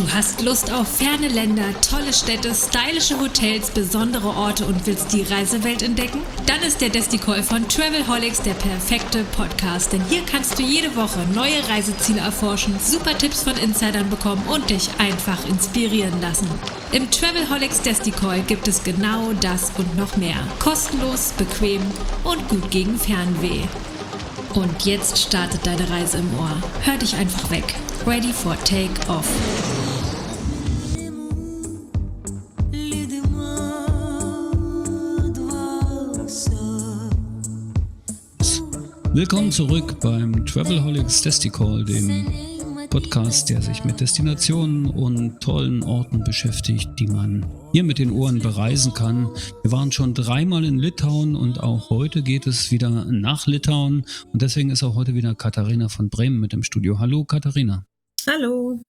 Du hast Lust auf ferne Länder, tolle Städte, stylische Hotels, besondere Orte und willst die Reisewelt entdecken? Dann ist der Desticall von Travelholics der perfekte Podcast, denn hier kannst du jede Woche neue Reiseziele erforschen, super Tipps von Insidern bekommen und dich einfach inspirieren lassen. Im Travelholics Desticall gibt es genau das und noch mehr. Kostenlos, bequem und gut gegen Fernweh. Und jetzt startet deine Reise im Ohr. Hör dich einfach weg. Ready for Take-Off. Willkommen zurück beim Travelholics Desticall, dem Podcast, der sich mit Destinationen und tollen Orten beschäftigt, die man hier mit den Ohren bereisen kann. Wir waren schon 3-mal in Litauen und auch heute geht es wieder nach Litauen und deswegen ist auch heute wieder Katharina von Bremen mit im Studio. Hallo Katharina. Hallo.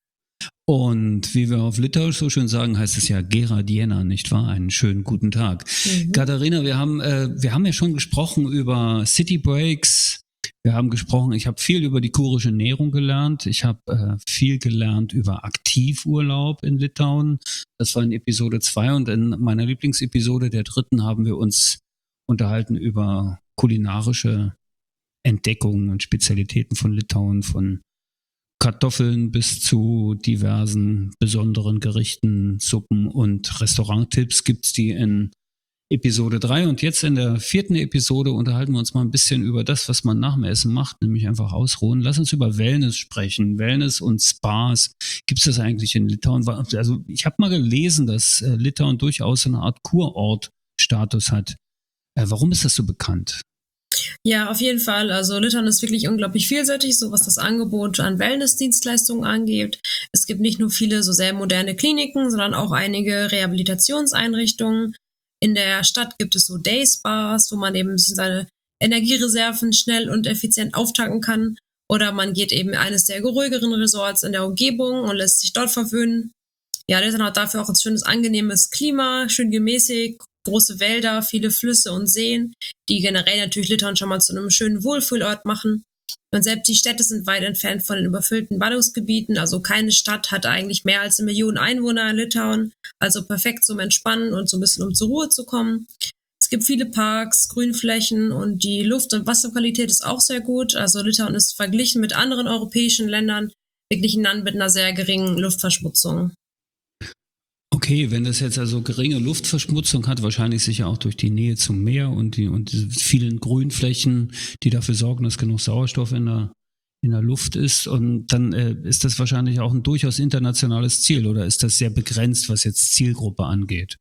Und wie wir auf Litauisch so schön sagen, heißt es ja Gera Diena, nicht wahr? Einen schönen guten Tag. Katharina, wir haben ja schon gesprochen über City Breaks. Wir haben gesprochen, ich habe viel über die kurische Ernährung gelernt. Ich habe viel gelernt über Aktivurlaub in Litauen. Das war in Episode 2 und in meiner Lieblingsepisode, der 3., haben wir uns unterhalten über kulinarische Entdeckungen und Spezialitäten von Litauen, von Kartoffeln bis zu diversen besonderen Gerichten, Suppen und Restauranttipps gibt's die in Episode 3. Und jetzt in der 4. Episode unterhalten wir uns mal ein bisschen über das, was man nach dem Essen macht, nämlich einfach ausruhen. Lass uns über Wellness sprechen. Wellness und Spas. Gibt's das eigentlich in Litauen? Also ich habe mal gelesen, dass Litauen durchaus eine Art Kurort-Status hat. Warum ist das so bekannt? Ja, auf jeden Fall. Also Litauen ist wirklich unglaublich vielseitig, so was das Angebot an Wellnessdienstleistungen angeht. Es gibt nicht nur viele so sehr moderne Kliniken, sondern auch einige Rehabilitationseinrichtungen. In der Stadt gibt es so Day-Spas, wo man eben seine Energiereserven schnell und effizient auftanken kann. Oder man geht eben in eines der ruhigeren Resorts in der Umgebung und lässt sich dort verwöhnen. Ja, Litauen hat dafür auch ein schönes, angenehmes Klima, schön gemäßigt, große Wälder, viele Flüsse und Seen, die generell natürlich Litauen schon mal zu einem schönen Wohlfühlort machen. Und selbst die Städte sind weit entfernt von den überfüllten Ballungsgebieten. Also keine Stadt hat eigentlich mehr als 1 Million Einwohner in Litauen. Also perfekt zum Entspannen und so ein bisschen um zur Ruhe zu kommen. Es gibt viele Parks, Grünflächen und die Luft- und Wasserqualität ist auch sehr gut. Also Litauen ist verglichen mit anderen europäischen Ländern wirklich ein Land mit einer sehr geringen Luftverschmutzung. Okay, wenn das jetzt also geringe Luftverschmutzung hat, wahrscheinlich sicher auch durch die Nähe zum Meer und diese vielen Grünflächen, die dafür sorgen, dass genug Sauerstoff in der Luft ist. Und dann ist das wahrscheinlich auch ein durchaus internationales Ziel, oder ist das sehr begrenzt, was jetzt Zielgruppe angeht?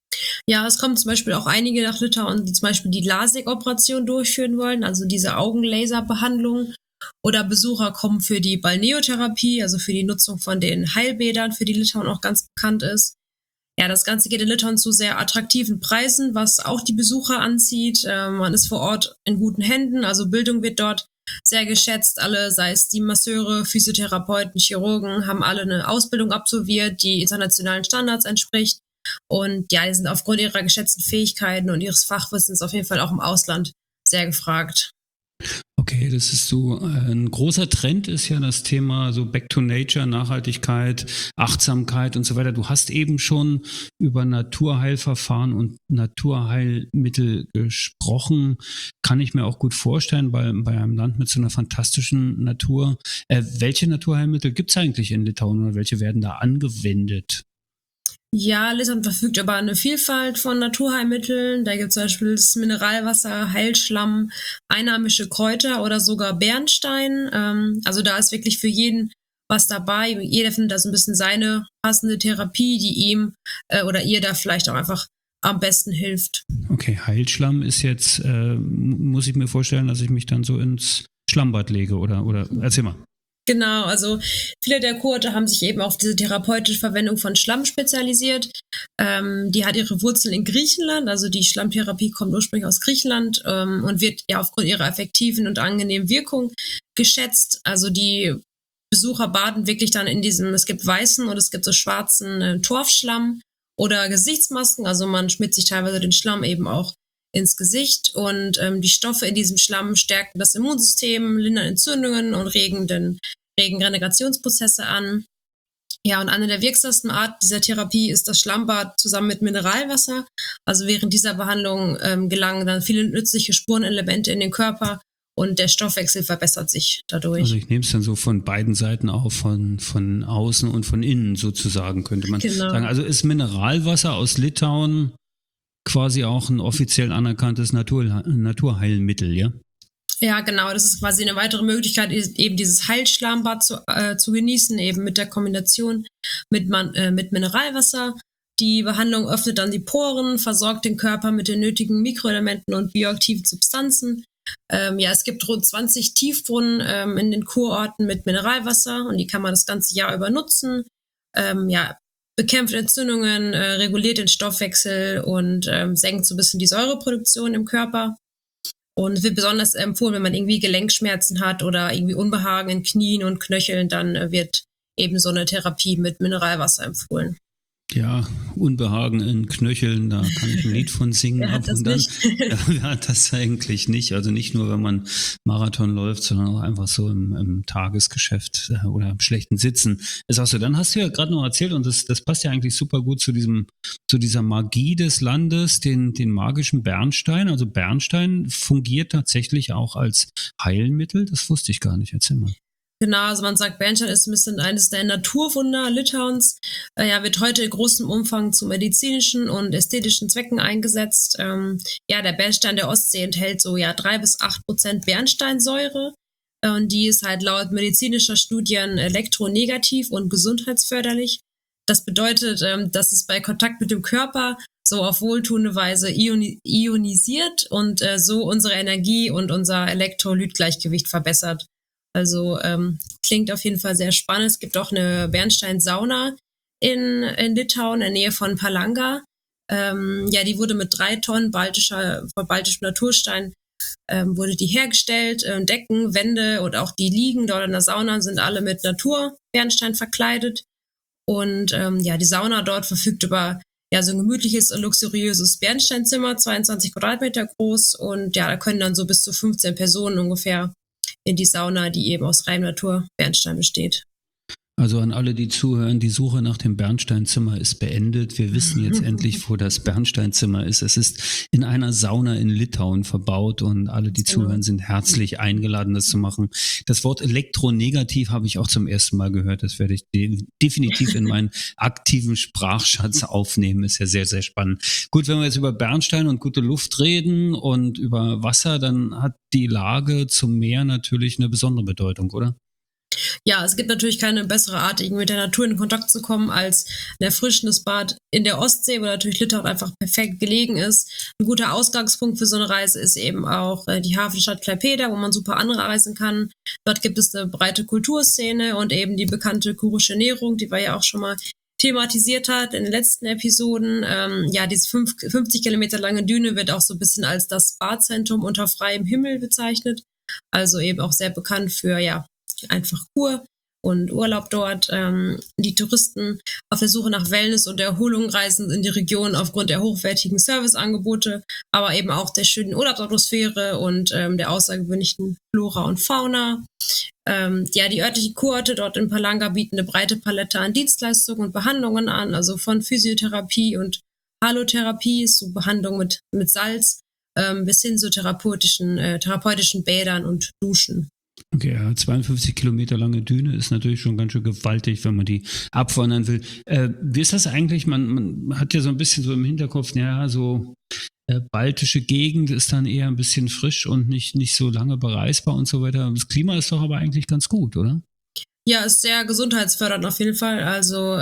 Ja, es kommen zum Beispiel auch einige nach Litauen, die zum Beispiel die LASIK-Operation durchführen wollen, also diese Augenlaserbehandlung. Oder Besucher kommen für die Balneotherapie, also für die Nutzung von den Heilbädern, für die Litauen auch ganz bekannt ist. Ja, das Ganze geht in Litauen zu sehr attraktiven Preisen, was auch die Besucher anzieht. Man ist vor Ort in guten Händen, also Bildung wird dort sehr geschätzt. Alle, sei es die Masseure, Physiotherapeuten, Chirurgen, haben alle eine Ausbildung absolviert, die internationalen Standards entspricht. Und ja, die sind aufgrund ihrer geschätzten Fähigkeiten und ihres Fachwissens auf jeden Fall auch im Ausland sehr gefragt. Okay, das ist so ein großer Trend ist ja das Thema so Back to Nature, Nachhaltigkeit, Achtsamkeit und so weiter. Du hast eben schon über Naturheilverfahren und Naturheilmittel gesprochen. Kann ich mir auch gut vorstellen bei einem Land mit so einer fantastischen Natur. Welche Naturheilmittel gibt es eigentlich in Litauen oder welche werden da angewendet? Ja, Litauen verfügt über eine Vielfalt von Naturheilmitteln. Da gibt es zum Beispiel das Mineralwasser, Heilschlamm, einheimische Kräuter oder sogar Bernstein. Also da ist wirklich für jeden was dabei. Jeder findet da so ein bisschen seine passende Therapie, die ihm oder ihr da vielleicht auch einfach am besten hilft. Okay, Heilschlamm ist jetzt, muss ich mir vorstellen, dass ich mich dann so ins Schlammbad lege oder erzähl mal. Genau, also viele der Kurorte haben sich eben auf diese therapeutische Verwendung von Schlamm spezialisiert. Die hat ihre Wurzeln in Griechenland, also die Schlammtherapie kommt ursprünglich aus Griechenland und wird ja aufgrund ihrer effektiven und angenehmen Wirkung geschätzt. Also die Besucher baden wirklich dann in diesem, es gibt weißen und es gibt so schwarzen Torfschlamm oder Gesichtsmasken, also man schmiert sich teilweise den Schlamm eben auch ins Gesicht und die Stoffe in diesem Schlamm stärken das Immunsystem, lindern Entzündungen und regen Regenerationsprozesse an. Ja, und eine der wirksamsten Arten dieser Therapie ist das Schlammbad zusammen mit Mineralwasser. Also während dieser Behandlung gelangen dann viele nützliche Spurenelemente in den Körper und der Stoffwechsel verbessert sich dadurch. Also ich nehme es dann so von beiden Seiten auf, von außen und von innen sozusagen, könnte man sagen. Also ist Mineralwasser aus Litauen quasi auch ein offiziell anerkanntes Naturheilmittel, ja? Ja, genau. Das ist quasi eine weitere Möglichkeit, eben dieses Heilschlammbad zu genießen, eben mit der Kombination mit Mineralwasser. Die Behandlung öffnet dann die Poren, versorgt den Körper mit den nötigen Mikroelementen und bioaktiven Substanzen. Es gibt rund 20 Tiefbrunnen in den Kurorten mit Mineralwasser und die kann man das ganze Jahr über nutzen. Bekämpft Entzündungen, reguliert den Stoffwechsel und senkt so ein bisschen die Säureproduktion im Körper. Und wird besonders empfohlen, wenn man irgendwie Gelenkschmerzen hat oder irgendwie Unbehagen in Knien und Knöcheln, dann wird eben so eine Therapie mit Mineralwasser empfohlen. Ja, Unbehagen in Knöcheln, da kann ich ein Lied von singen. Wer hat das nicht? Ja, das eigentlich nicht. Also nicht nur, wenn man Marathon läuft, sondern auch einfach so im Tagesgeschäft oder im schlechten Sitzen. Das sagst du, dann hast du ja gerade noch erzählt, und das passt ja eigentlich super gut zu dieser Magie des Landes, den magischen Bernstein. Also Bernstein fungiert tatsächlich auch als Heilmittel. Das wusste ich gar nicht. Erzähl mal. Genau, also man sagt, Bernstein ist ein bisschen eines der Naturwunder Litauens. Wird heute in großem Umfang zu medizinischen und ästhetischen Zwecken eingesetzt. Der Bernstein der Ostsee enthält so 3-8% Bernsteinsäure. Und die ist halt laut medizinischer Studien elektronegativ und gesundheitsförderlich. Das bedeutet, dass es bei Kontakt mit dem Körper so auf wohltuende Weise ionisiert und so unsere Energie und unser Elektrolytgleichgewicht verbessert. Also klingt auf jeden Fall sehr spannend. Es gibt auch eine Bernsteinsauna in Litauen, in der Nähe von Palanga. Die wurde mit 3 Tonnen baltischem Naturstein wurde die hergestellt. Decken, Wände und auch die Liegen dort in der Sauna sind alle mit Naturbernstein verkleidet. Und die Sauna dort verfügt über so ein gemütliches und luxuriöses Bernsteinzimmer, 22 Quadratmeter groß. Und da können dann so bis zu 15 Personen ungefähr in die Sauna, die eben aus reinem Naturbernstein besteht. Also an alle, die zuhören, die Suche nach dem Bernsteinzimmer ist beendet. Wir wissen jetzt endlich, wo das Bernsteinzimmer ist. Es ist in einer Sauna in Litauen verbaut und alle, die zuhören, sind herzlich eingeladen, das zu machen. Das Wort elektronegativ habe ich auch zum ersten Mal gehört. Das werde ich definitiv in meinen aktiven Sprachschatz aufnehmen. Ist ja sehr, sehr spannend. Gut, wenn wir jetzt über Bernstein und gute Luft reden und über Wasser, dann hat die Lage zum Meer natürlich eine besondere Bedeutung, oder? Ja, es gibt natürlich keine bessere Art, irgendwie mit der Natur in Kontakt zu kommen, als ein erfrischendes Bad in der Ostsee, wo natürlich Litauen einfach perfekt gelegen ist. Ein guter Ausgangspunkt für so eine Reise ist eben auch die Hafenstadt Klaipėda, wo man super anreisen kann. Dort gibt es eine breite Kulturszene und eben die bekannte kurische Ernährung, die wir ja auch schon mal thematisiert hat in den letzten Episoden. Diese 50 Kilometer lange Düne wird auch so ein bisschen als das Badzentrum unter freiem Himmel bezeichnet. Also eben auch sehr bekannt für, einfach Kur und Urlaub dort. Die Touristen auf der Suche nach Wellness und Erholung reisen in die Region aufgrund der hochwertigen Serviceangebote, aber eben auch der schönen Urlaubsatmosphäre und der außergewöhnlichen Flora und Fauna. Die örtlichen Kurorte dort in Palanga bieten eine breite Palette an Dienstleistungen und Behandlungen an, also von Physiotherapie und Halotherapie, so Behandlung mit Salz, bis hin zu therapeutischen Bädern und Duschen. Okay, 52 Kilometer lange Düne ist natürlich schon ganz schön gewaltig, wenn man die abwandern will. Wie ist das eigentlich? Man hat ja so ein bisschen so im Hinterkopf, baltische Gegend ist dann eher ein bisschen frisch und nicht so lange bereisbar und so weiter. Das Klima ist doch aber eigentlich ganz gut, oder? Ja, ist sehr gesundheitsfördernd auf jeden Fall. Also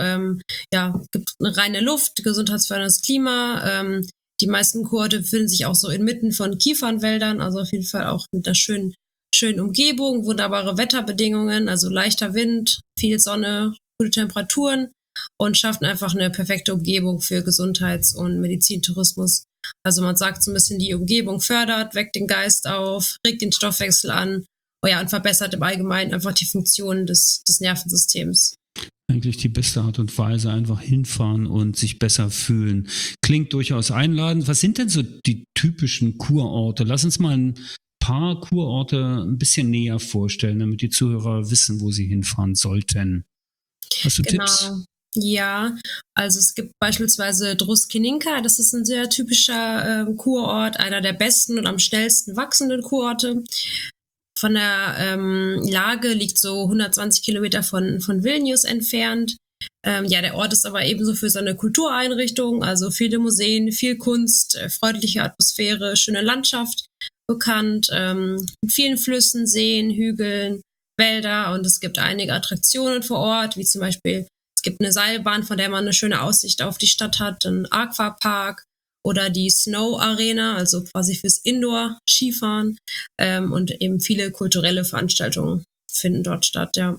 gibt eine reine Luft, gesundheitsförderndes Klima. Die meisten Kurorte befinden sich auch so inmitten von Kiefernwäldern, also auf jeden Fall auch mit einer schönen Umgebung, wunderbare Wetterbedingungen, also leichter Wind, viel Sonne, gute Temperaturen und schaffen einfach eine perfekte Umgebung für Gesundheits- und Medizintourismus. Also man sagt so ein bisschen, die Umgebung fördert, weckt den Geist auf, regt den Stoffwechsel an und verbessert im Allgemeinen einfach die Funktionen des Nervensystems. Eigentlich die beste Art und Weise, einfach hinfahren und sich besser fühlen. Klingt durchaus einladend. Was sind denn so die typischen Kurorte? Lass uns mal ein paar Kurorte ein bisschen näher vorstellen, damit die Zuhörer wissen, wo sie hinfahren sollten. Hast du Genau. Tipps? Ja, also es gibt beispielsweise Druskininka, das ist ein sehr typischer Kurort, einer der besten und am schnellsten wachsenden Kurorte. Von der Lage liegt so 120 Kilometer von Vilnius entfernt. Der Ort ist aber ebenso für seine Kultureinrichtungen, also viele Museen, viel Kunst, freundliche Atmosphäre, schöne Landschaft bekannt, mit vielen Flüssen, Seen, Hügeln, Wälder, und es gibt einige Attraktionen vor Ort, wie zum Beispiel, es gibt eine Seilbahn, von der man eine schöne Aussicht auf die Stadt hat, ein Aquapark oder die Snow Arena, also quasi fürs Indoor-Skifahren, und eben viele kulturelle Veranstaltungen finden dort statt, ja.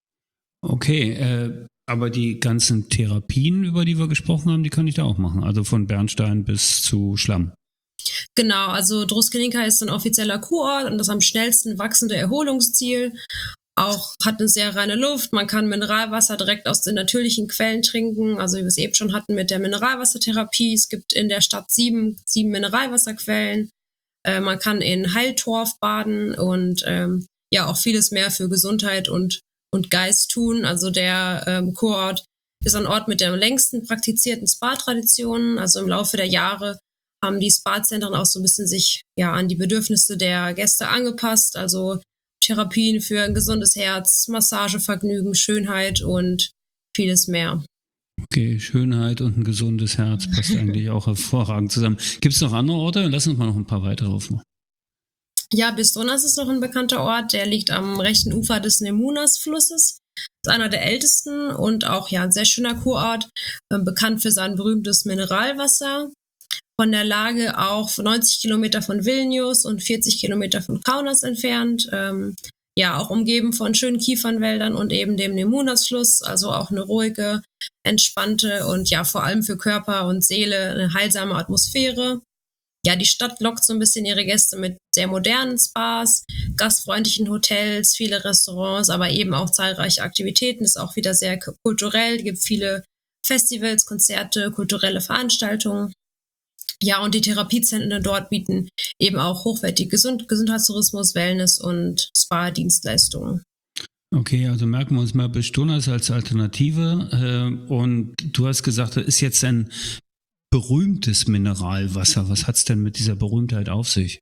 Okay, aber die ganzen Therapien, über die wir gesprochen haben, die kann ich da auch machen. Also von Bernstein bis zu Schlamm. Genau, also Druskininka ist ein offizieller Kurort und das am schnellsten wachsende Erholungsziel. Auch hat eine sehr reine Luft. Man kann Mineralwasser direkt aus den natürlichen Quellen trinken. Also wie wir es eben schon hatten mit der Mineralwassertherapie. Es gibt in der Stadt sieben Mineralwasserquellen. Man kann in Heiltorf baden und auch vieles mehr für Gesundheit und Geist tun. Also der Kurort ist ein Ort mit der längsten praktizierten Spa-Tradition. Also im Laufe der Jahre haben die Spa-Zentren auch so ein bisschen sich an die Bedürfnisse der Gäste angepasst. Also Therapien für ein gesundes Herz, Massagevergnügen, Schönheit und vieles mehr. Okay, Schönheit und ein gesundes Herz passt eigentlich auch hervorragend zusammen. Gibt es noch andere Orte? Lass uns mal noch ein paar weitere aufmachen. Ja, Bistronas ist noch ein bekannter Ort, der liegt am rechten Ufer des Nemunas-Flusses. Ist einer der ältesten und auch ein sehr schöner Kurort, bekannt für sein berühmtes Mineralwasser. Von der Lage auch 90 Kilometer von Vilnius und 40 Kilometer von Kaunas entfernt. Auch umgeben von schönen Kiefernwäldern und eben dem Nemunas-Fluss. Also auch eine ruhige, entspannte und vor allem für Körper und Seele eine heilsame Atmosphäre. Ja, die Stadt lockt so ein bisschen ihre Gäste mit sehr modernen Spas, gastfreundlichen Hotels, viele Restaurants, aber eben auch zahlreiche Aktivitäten. Ist auch wieder sehr kulturell, gibt viele Festivals, Konzerte, kulturelle Veranstaltungen. Ja, und die Therapiezentren dort bieten eben auch hochwertige Gesundheitstourismus, Wellness und Spa-Dienstleistungen. Okay, also merken wir uns mal Bistronas als Alternative. Und du hast gesagt, das ist jetzt ein berühmtes Mineralwasser. Was hat es denn mit dieser Berühmtheit auf sich?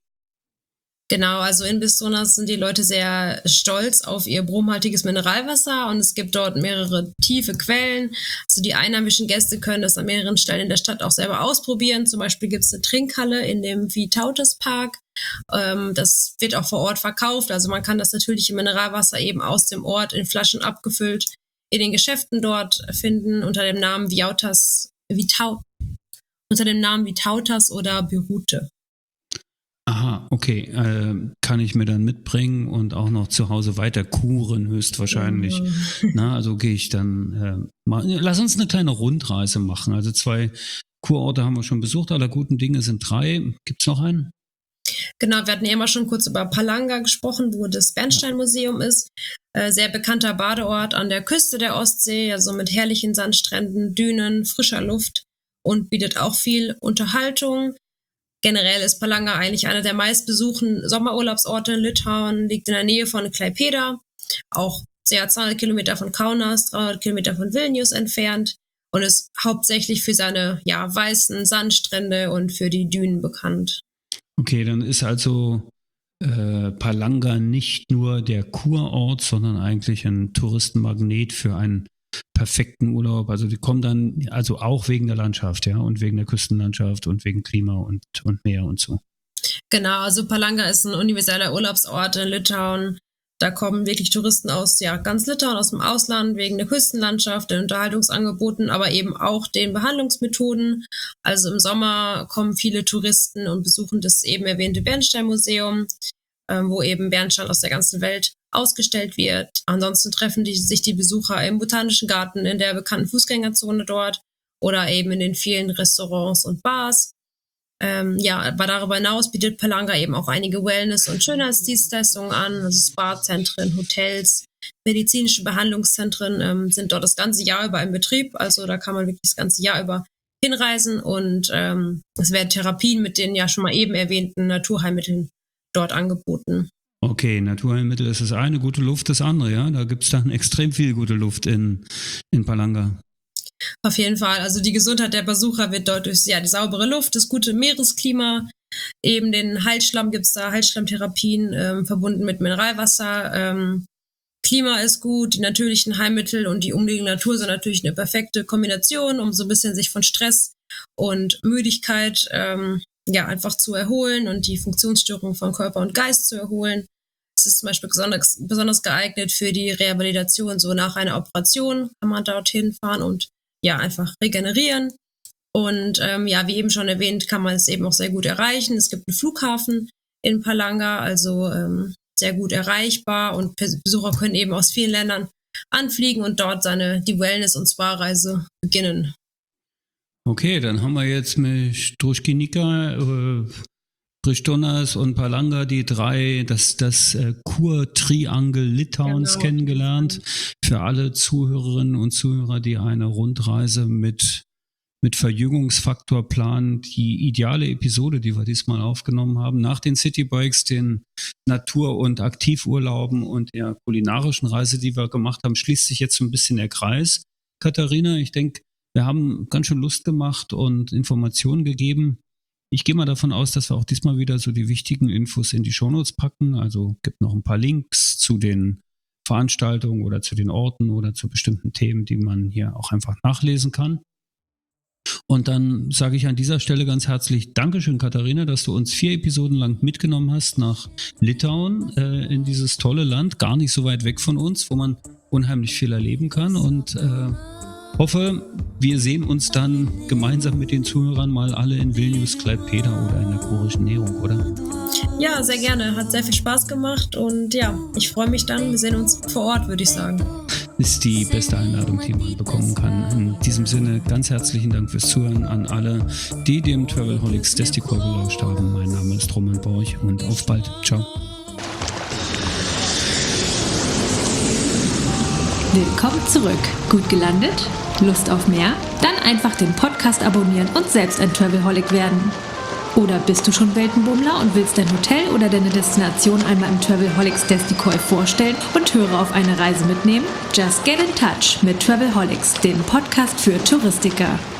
Genau, also in Bistronas sind die Leute sehr stolz auf ihr bromhaltiges Mineralwasser und es gibt dort mehrere tiefe Quellen. Also die einheimischen Gäste können das an mehreren Stellen in der Stadt auch selber ausprobieren. Zum Beispiel gibt es eine Trinkhalle in dem Vytautas Park. Das wird auch vor Ort verkauft. Also man kann das natürliche Mineralwasser eben aus dem Ort in Flaschen abgefüllt in den Geschäften dort finden unter dem Namen Vytautas oder Birute. Aha, okay. Kann ich mir dann mitbringen und auch noch zu Hause weiter kuren, höchstwahrscheinlich. Na, also gehe ich dann mal. Lass uns eine kleine Rundreise machen. Also 2 Kurorte haben wir schon besucht, aller guten Dinge sind 3. Gibt's noch einen? Genau, wir hatten ja immer schon kurz über Palanga gesprochen, wo das Bernstein-Museum ist. Sehr bekannter Badeort an der Küste der Ostsee, also mit herrlichen Sandstränden, Dünen, frischer Luft und bietet auch viel Unterhaltung. Generell ist Palanga eigentlich einer der meistbesuchten Sommerurlaubsorte in Litauen, liegt in der Nähe von Klaipėda, auch 200 Kilometer von Kaunas, 300 Kilometer von Vilnius entfernt und ist hauptsächlich für seine weißen Sandstrände und für die Dünen bekannt. Okay, dann ist also Palanga nicht nur der Kurort, sondern eigentlich ein Touristenmagnet für einen perfekten Urlaub. Also die kommen dann also auch wegen der Landschaft, ja, und wegen der Küstenlandschaft und wegen Klima und Meer und so. Genau, also Palanga ist ein universeller Urlaubsort in Litauen. Da kommen wirklich Touristen aus ganz Litauen, aus dem Ausland, wegen der Küstenlandschaft, den Unterhaltungsangeboten, aber eben auch den Behandlungsmethoden. Also im Sommer kommen viele Touristen und besuchen das eben erwähnte Bernstein-Museum, wo eben Bernstein aus der ganzen Welt ausgestellt wird. Ansonsten treffen sich die Besucher im Botanischen Garten, in der bekannten Fußgängerzone dort oder eben in den vielen Restaurants und Bars. Aber darüber hinaus bietet Palanga eben auch einige Wellness- und Schönheitsdienstleistungen an, also Spa-Zentren, Hotels, medizinische Behandlungszentren sind dort das ganze Jahr über in Betrieb, also da kann man wirklich das ganze Jahr über hinreisen und es werden Therapien mit den ja schon mal eben erwähnten Naturheilmitteln dort angeboten. Okay, Naturheilmittel ist das eine, gute Luft das andere, ja? Da gibt es dann extrem viel gute Luft in Palanga. Auf jeden Fall. Also die Gesundheit der Besucher wird dort durch die saubere Luft, das gute Meeresklima, eben den Heilschlamm gibt es da, Heilschlammtherapien verbunden mit Mineralwasser. Klima ist gut, die natürlichen Heilmittel und die umliegende Natur sind natürlich eine perfekte Kombination, um so ein bisschen sich von Stress und Müdigkeit einfach zu erholen und die Funktionsstörungen von Körper und Geist zu erholen. Es ist zum Beispiel besonders geeignet für die Rehabilitation. So nach einer Operation kann man dorthin fahren und einfach regenerieren. Und wie eben schon erwähnt, kann man es eben auch sehr gut erreichen. Es gibt einen Flughafen in Palanga, also sehr gut erreichbar und Besucher können eben aus vielen Ländern anfliegen und dort die Wellness- und Spa-Reise beginnen. Okay, dann haben wir jetzt mit Struškyňka, Prištonas und Palanga die drei, das Kur-Triangel Litauens kennengelernt. Für alle Zuhörerinnen und Zuhörer, die eine Rundreise mit Verjüngungsfaktor planen, die ideale Episode, die wir diesmal aufgenommen haben, nach den Citybikes, den Natur- und Aktivurlauben und der kulinarischen Reise, die wir gemacht haben, schließt sich jetzt so ein bisschen der Kreis. Katharina, ich denke, wir haben ganz schön Lust gemacht und Informationen gegeben. Ich gehe mal davon aus, dass wir auch diesmal wieder so die wichtigen Infos in die Shownotes packen. Also gibt noch ein paar Links zu den Veranstaltungen oder zu den Orten oder zu bestimmten Themen, die man hier auch einfach nachlesen kann. Und dann sage ich an dieser Stelle ganz herzlich Dankeschön, Katharina, dass du uns 4 Episoden lang mitgenommen hast nach Litauen, in dieses tolle Land, gar nicht so weit weg von uns, wo man unheimlich viel erleben kann. Und hoffe, wir sehen uns dann gemeinsam mit den Zuhörern mal alle in Vilnius, Klaipėda oder in der kurischen Näherung, oder? Ja, sehr gerne. Hat sehr viel Spaß gemacht und ich freue mich dann. Wir sehen uns vor Ort, würde ich sagen. Ist die beste Einladung, die man bekommen kann. In diesem Sinne ganz herzlichen Dank fürs Zuhören an alle, die dem Travelholics Desticol gelauscht haben. Mein Name ist Roman Borch und auf bald. Ciao. Willkommen zurück. Gut gelandet? Lust auf mehr? Dann einfach den Podcast abonnieren und selbst ein Travelholic werden. Oder bist du schon Weltenbummler und willst dein Hotel oder deine Destination einmal im Travelholics Desticol vorstellen und Hörer auf eine Reise mitnehmen? Just get in touch mit Travelholics, dem Podcast für Touristiker.